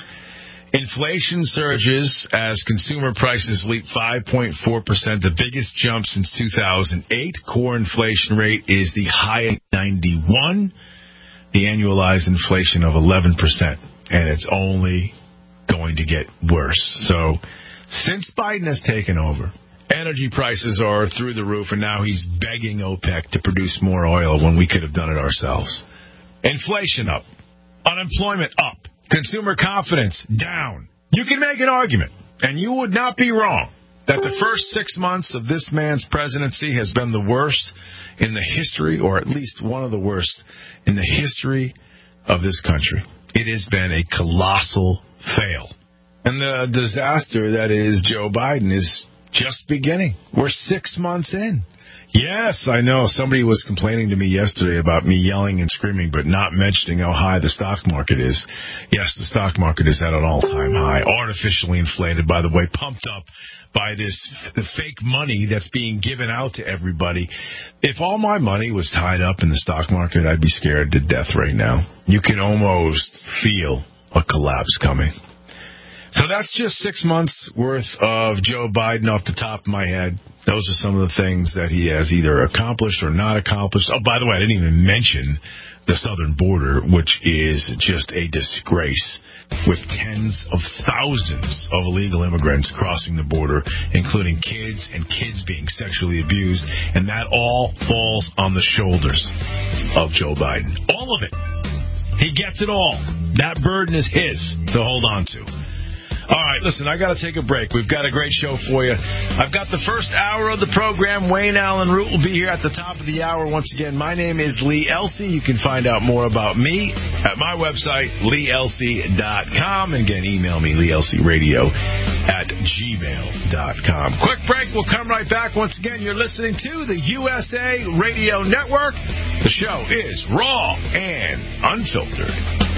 Inflation surges as consumer prices leap five point four percent, the biggest jump since two thousand eight. Core inflation rate is the highest ninety-one. The annualized inflation of eleven percent. And it's only going to get worse. So since Biden has taken over, energy prices are through the roof, and now he's begging OPEC to produce more oil when we could have done it ourselves. Inflation up. Unemployment up. Consumer confidence down. You can make an argument, and you would not be wrong, that the first six months of this man's presidency has been the worst in the history, or at least one of the worst in the history of this country. It has been a colossal fail. And the disaster that is Joe Biden is just beginning. We're six months in. Yes, I know. Somebody was complaining to me yesterday about me yelling and screaming, but not mentioning how high the stock market is. Yes, the stock market is at an all-time high, artificially inflated, by the way, pumped up by this the fake money that's being given out to everybody. If all my money was tied up in the stock market, I'd be scared to death right now. You can almost feel a collapse coming. So that's just six months worth of Joe Biden off the top of my head. Those are some of the things that he has either accomplished or not accomplished. Oh, by the way, I didn't even mention the southern border, which is just a disgrace, with tens of thousands of illegal immigrants crossing the border, including kids and kids being sexually abused. And that all falls on the shoulders of Joe Biden. All of it. He gets it all. That burden is his to hold on to. All right, listen, I got to take a break. We've got a great show for you. I've got the first hour of the program. Wayne Allen Root will be here at the top of the hour. Once again, my name is Lee Elsey. You can find out more about me at my website, lee elsey dot com. And again, email me, lee elsey radio at gmail dot com. Quick break. We'll come right back. Once again, you're listening to the U S A Radio Network. The show is Raw and Unfiltered.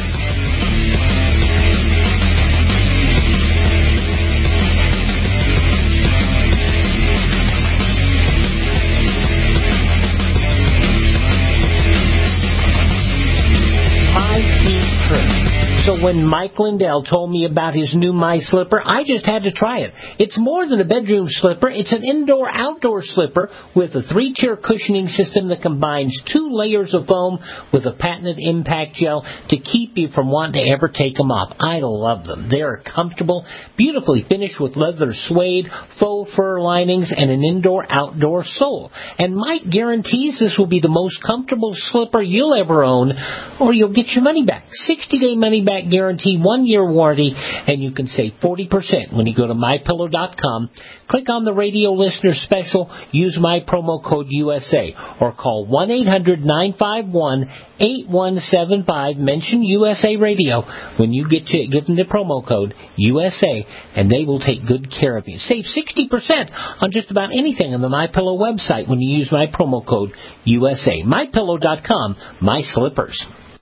So when Mike Lindell told me about his new My Slipper, I just had to try it. It's more than a bedroom slipper. It's an indoor-outdoor slipper with a three-tier cushioning system that combines two layers of foam with a patented impact gel to keep you from wanting to ever take them off. I love them. They're comfortable, beautifully finished with leather suede, faux fur linings, and an indoor-outdoor sole. And Mike guarantees this will be the most comfortable slipper you'll ever own, or you'll get your money back. sixty-day money-back guarantee, one-year warranty, and you can save forty percent when you go to my pillow dot com. Click on the radio listener special, use my promo code U S A, or call one eight hundred nine five one eight one seven five. Mention U S A Radio when you get to give them the promo code U S A, and they will take good care of you. Save sixty percent on just about anything on the MyPillow website when you use my promo code U S A. my pillow dot com, my slippers.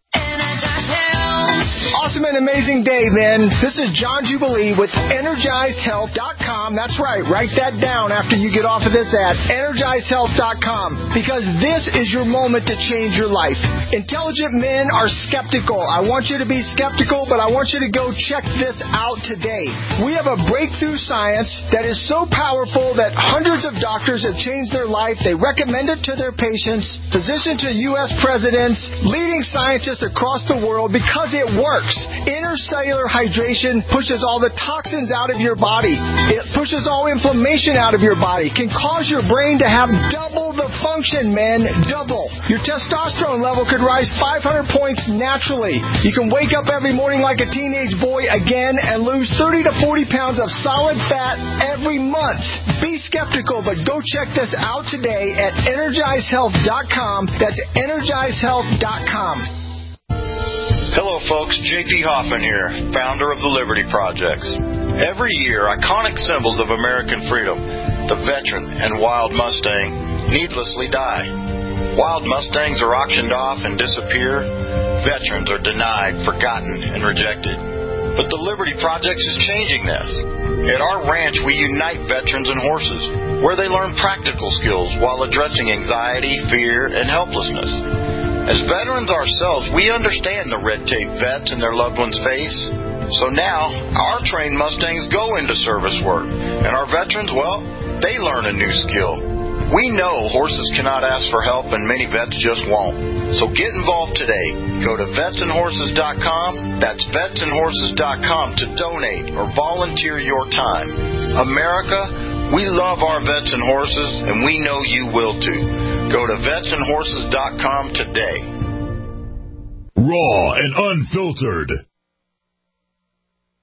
Awesome and amazing day, man. This is John Jubilee with energized health dot com. That's right. Write that down after you get off of this ad. energized health dot com. Because this is your moment to change your life. Intelligent men are skeptical. I want you to be skeptical, but I want you to go check this out today. We have a breakthrough science that is so powerful that hundreds of doctors have changed their life. They recommend it to their patients, physicians to U S presidents, leading scientists across the world, because it works. Intercellular hydration pushes all the toxins out of your body. It pushes all inflammation out of your body. Can cause your brain to have double the function, man. Double. Your testosterone level could rise five hundred points naturally. You can wake up every morning like a teenage boy again and lose thirty to forty pounds of solid fat every month. Be skeptical, but go check this out today at energized health dot com. That's energized health dot com. Hello, folks. J P Hoffman here, founder of the Liberty Projects. Every year, iconic symbols of American freedom, the veteran and wild Mustang, needlessly die. Wild Mustangs are auctioned off and disappear. Veterans are denied, forgotten, and rejected. But the Liberty Projects is changing this. At our ranch, we unite veterans and horses, where they learn practical skills while addressing anxiety, fear, and helplessness. As veterans ourselves, we understand the red tape vets and their loved ones face. So now, our trained Mustangs go into service work. And our veterans, well, they learn a new skill. We know horses cannot ask for help, and many vets just won't. So get involved today. Go to vets and horses dot com. That's vets and horses dot com to donate or volunteer your time. America, we love our vets and horses, and we know you will too. Go to vets and horses dot com today. Raw and unfiltered.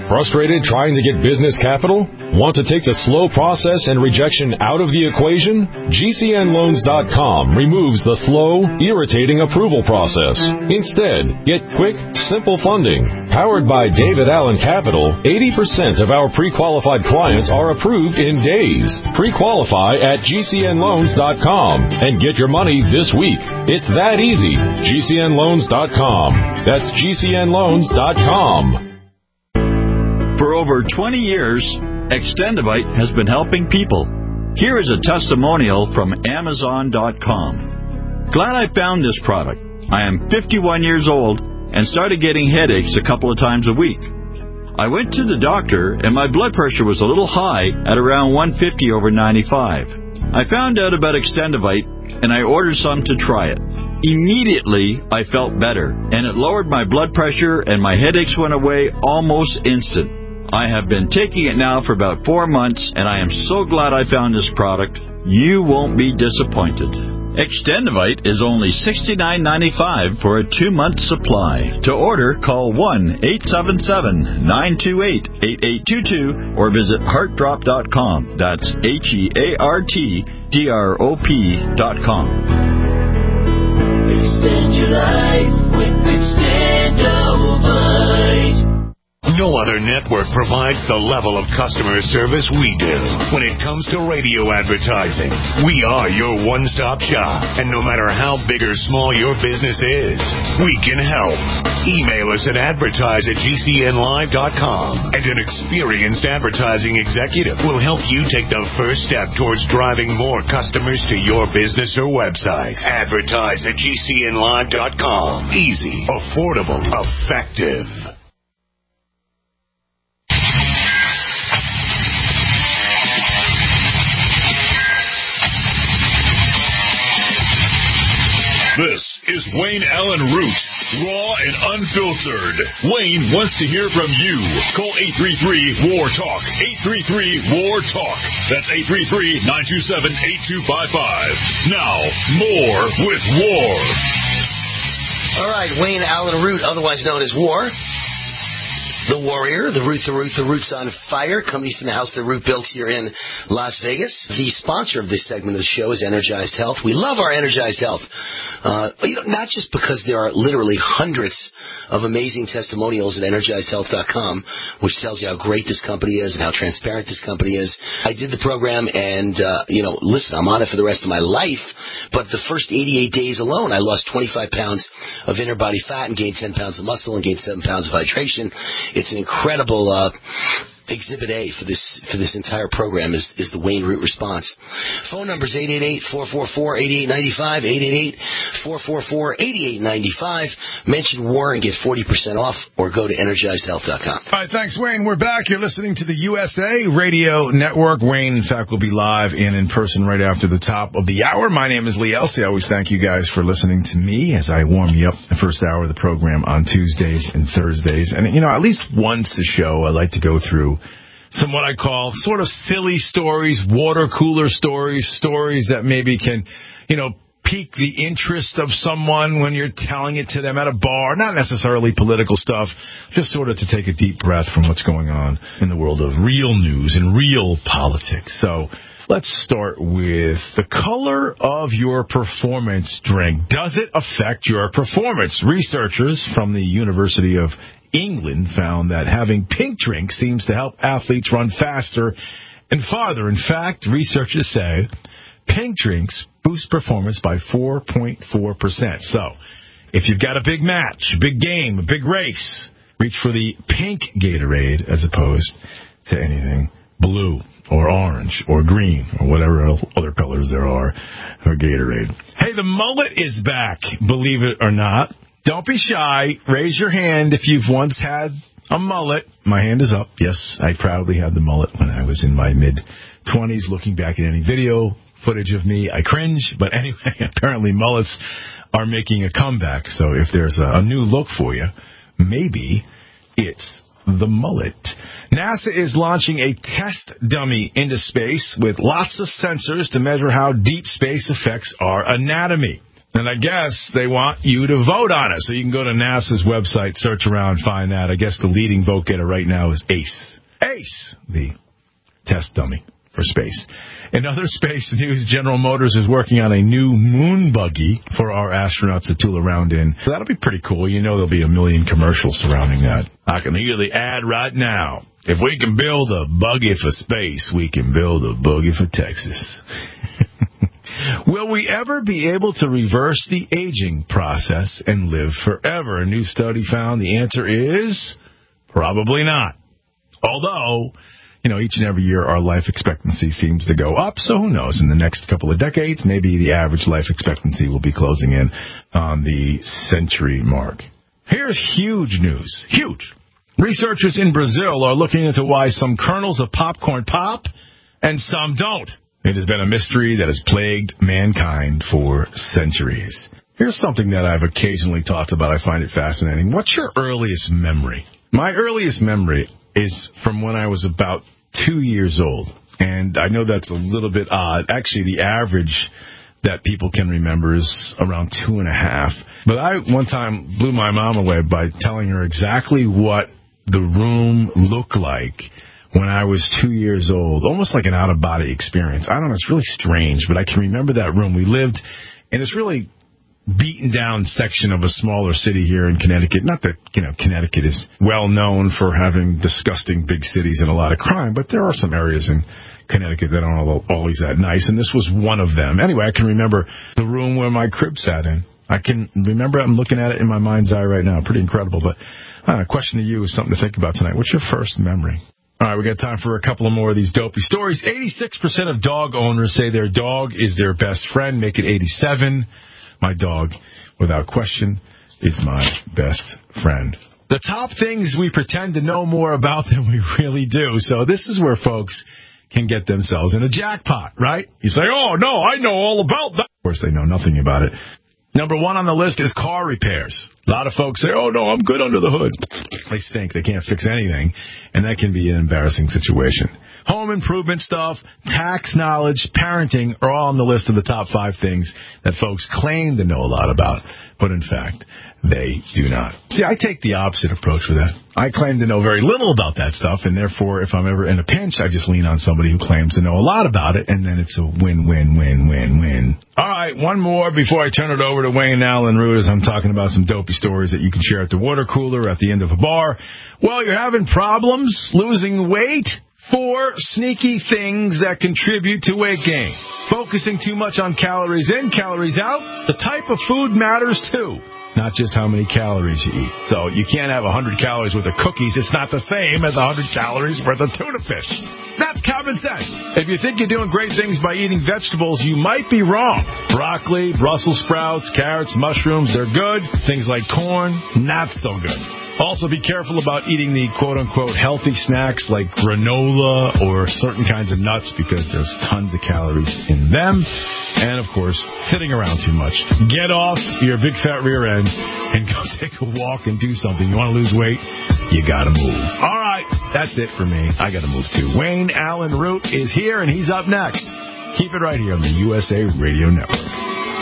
Frustrated trying to get business capital? Want to take the slow process and rejection out of the equation? G C N loans dot com removes the slow, irritating approval process. Instead, get quick, simple funding. Powered by David Allen Capital, eighty percent of our pre-qualified clients are approved in days. Pre-qualify at G C N loans dot com and get your money this week. It's that easy. G C N loans dot com. That's G C N loans dot com. For over twenty years, Extendivite has been helping people. Here is a testimonial from Amazon dot com. Glad I found this product. I am fifty-one years old and started getting headaches a couple of times a week. I went to the doctor and my blood pressure was a little high at around one fifty over ninety-five. I found out about Extendivite and I ordered some to try it. Immediately, I felt better, and it lowered my blood pressure and my headaches went away almost instant. I have been taking it now for about four months, and I am so glad I found this product. You won't be disappointed. Extendivite is only sixty-nine ninety-five for a two-month supply. To order, call one eight seven seven, nine two eight, eight eight two two or visit heart drop dot com. That's H E A R T D R O P dot com. Extend your life with Extendivite. No other network provides the level of customer service we do. When it comes to radio advertising, we are your one-stop shop. And no matter how big or small your business is, we can help. Email us at advertise at G C N live dot com, and an experienced advertising executive will help you take the first step towards driving more customers to your business or website. Advertise at G C N live dot com. Easy, affordable, effective. This is Wayne Allen Root, raw and unfiltered. Wayne wants to hear from you. Call eight three three, W A R, TALK. eight three three, W A R, TALK. That's eight three three, nine two seven, eight two five five. Now, more with W A R. All right, Wayne Allen Root, otherwise known as W A R. The Warrior, the Root, the Root, the Root's on Fire, coming from the house that Root built here in Las Vegas. The sponsor of this segment of the show is Energized Health. We love our Energized Health. Uh, you know, not just because there are literally hundreds of amazing testimonials at energized health dot com, which tells you how great this company is and how transparent this company is. I did the program and, uh, you know, listen, I'm on it for the rest of my life, but the first eighty-eight days alone, I lost twenty-five pounds of inner body fat and gained ten pounds of muscle and gained seven pounds of hydration. It's an incredible uh, exhibit A for this for this entire program is, is the Wayne Root response. Phone number is eight eight eight, four four four, eight eight nine five, eight eight eight, four four four, eight eight nine five. Mention W A R and get forty percent off, or go to energized health dot com. All right, thanks, Wayne. We're back. You're listening to the U S A Radio Network. Wayne, in fact, will be live and in person right after the top of the hour. My name is Lee Elsey. I always thank you guys for listening to me as I warm you up the first hour of the program on Tuesdays and Thursdays. And, you know, at least once a show, I like to go through some what I call sort of silly stories, water cooler stories, stories that maybe can, you know, pique the interest of someone when you're telling it to them at a bar. Not necessarily political stuff, just sort of to take a deep breath from what's going on in the world of real news and real politics. So let's start with the color of your performance drink. Does it affect your performance? Researchers from the University of England found that having pink drink seems to help athletes run faster and farther. In fact, researchers say pink drinks boost performance by four point four percent. So, if you've got a big match, a big game, a big race, reach for the pink Gatorade as opposed to anything blue or orange or green or whatever other colors there are for Gatorade. Hey, the mullet is back, believe it or not. Don't be shy. Raise your hand if you've once had a mullet. My hand is up. Yes, I proudly had the mullet when I was in my mid-twenties. Looking back at any video footage of me, I cringe. But anyway, apparently mullets are making a comeback. So if there's a, a new look for you, maybe it's the mullet. NASA is launching a test dummy into space with lots of sensors to measure how deep space affects our anatomy. And I guess they want you to vote on it. So you can go to NASA's website, search around, find that. I guess the leading vote getter right now is ACE. ACE, the test dummy for space. In other space news, General Motors is working on a new moon buggy for our astronauts to tool around in. So that'll be pretty cool. You know there'll be a million commercials surrounding that. I can hear the ad right now. If we can build a buggy for space, we can build a buggy for Texas. Will we ever be able to reverse the aging process and live forever? A new study found the answer is probably not. Although, you know, each and every year our life expectancy seems to go up, so who knows? In the next couple of decades, maybe the average life expectancy will be closing in on the century mark. Here's huge news. Huge. Researchers in Brazil are looking into why some kernels of popcorn pop and some don't. It has been a mystery that has plagued mankind for centuries. Here's something that I've occasionally talked about. I find it fascinating. What's your earliest memory? My earliest memory is from when I was about two years old. And I know that's a little bit odd. Actually, the average that people can remember is around two and a half. But I, one time, blew my mom away by telling her exactly what the room looked like when I was two years old, almost like an out-of-body experience. I don't know, it's really strange, but I can remember that room. We lived in this really beaten-down section of a smaller city here in Connecticut. Not that, you know, Connecticut is well known for having disgusting big cities and a lot of crime, but there are some areas in Connecticut that aren't always that nice, and this was one of them. Anyway, I can remember the room where my crib sat in. I can remember it. I'm looking at it in my mind's eye right now. Pretty incredible, but uh, a question to you is something to think about tonight. What's your first memory? All right, we got time for a couple of more of these dopey stories. eighty-six percent of dog owners say their dog is their best friend. Make it eighty-seven. My dog, without question, is my best friend. The top things we pretend to know more about than we really do. So this is where folks can get themselves in a jackpot, right? You say, oh, no, I know all about that. Of course, they know nothing about it. Number one on the list is car repairs. A lot of folks say, oh, no, I'm good under the hood. They stink. They can't fix anything, and that can be an embarrassing situation. Home improvement stuff, tax knowledge, parenting are all on the list of the top five things that folks claim to know a lot about, but in fact, they do not. See, I take the opposite approach with that. I claim to know very little about that stuff, and therefore, if I'm ever in a pinch, I just lean on somebody who claims to know a lot about it, and then it's a win-win-win-win-win. All right, one more before I turn it over to Wayne Allen Root as I'm talking about some dopey stories that you can share at the water cooler at the end of a bar. Well, you're having problems losing weight? Four sneaky things that contribute to weight gain. Focusing too much on calories in, calories out. The type of food matters, too. Not just how many calories you eat. So you can't have one hundred calories worth of cookies. It's not the same as one hundred calories worth of tuna fish. That's common sense. If you think you're doing great things by eating vegetables, you might be wrong. Broccoli, Brussels sprouts, carrots, mushrooms, they're good. Things like corn, not so good. Also, be careful about eating the quote-unquote healthy snacks like granola or certain kinds of nuts because there's tons of calories in them. And, of course, sitting around too much. Get off your big fat rear end and go take a walk and do something. You want to lose weight? You got to move. All right, that's it for me. I got to move too. Wayne Allen Root is here, and he's up next. Keep it right here on the U S A Radio Network.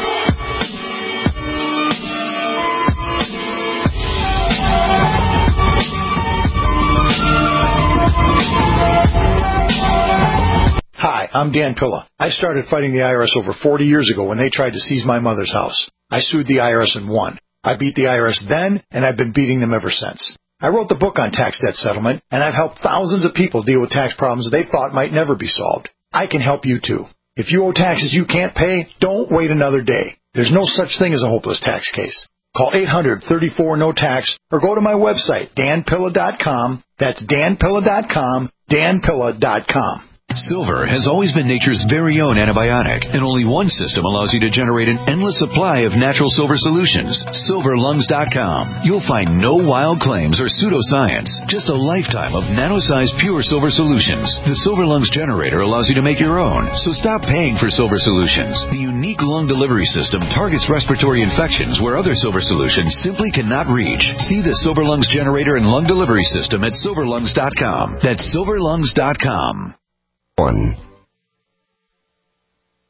Hi, I'm Dan Pilla. I started fighting the I R S over forty years ago when they tried to seize my mother's house. I sued the I R S and won. I beat the I R S then, and I've been beating them ever since. I wrote the book on tax debt settlement, and I've helped thousands of people deal with tax problems they thought might never be solved. I can help you, too. If you owe taxes you can't pay, don't wait another day. There's no such thing as a hopeless tax case. Call eight hundred, thirty-four, no tax or go to my website, dan pilla dot com. That's dan pilla dot com, dan pilla dot com. Silver has always been nature's very own antibiotic, and only one system allows you to generate an endless supply of natural silver solutions. silver lungs dot com. You'll find no wild claims or pseudoscience, just a lifetime of nano-sized pure silver solutions. The Silver Lungs generator allows you to make your own, so stop paying for silver solutions. The unique lung delivery system targets respiratory infections where other silver solutions simply cannot reach. See the Silver Lungs generator and lung delivery system at silver lungs dot com. That's silver lungs dot com. One.